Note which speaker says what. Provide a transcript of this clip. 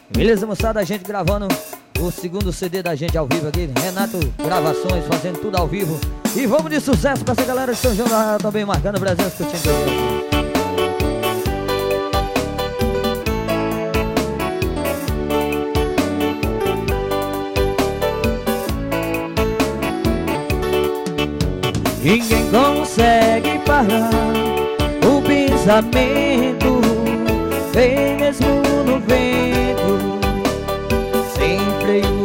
Speaker 1: Beleza, moçada? A gente gravando o segundo CD da gente ao vivo aqui. Renato Gravações, fazendo tudo ao vivo. E vamos de sucesso pra essa galera de São João da Arara também, marcando o Brasil, curtindo aqui. Ninguém consegue parar o pensamento, vem mesmo no vento, sem freio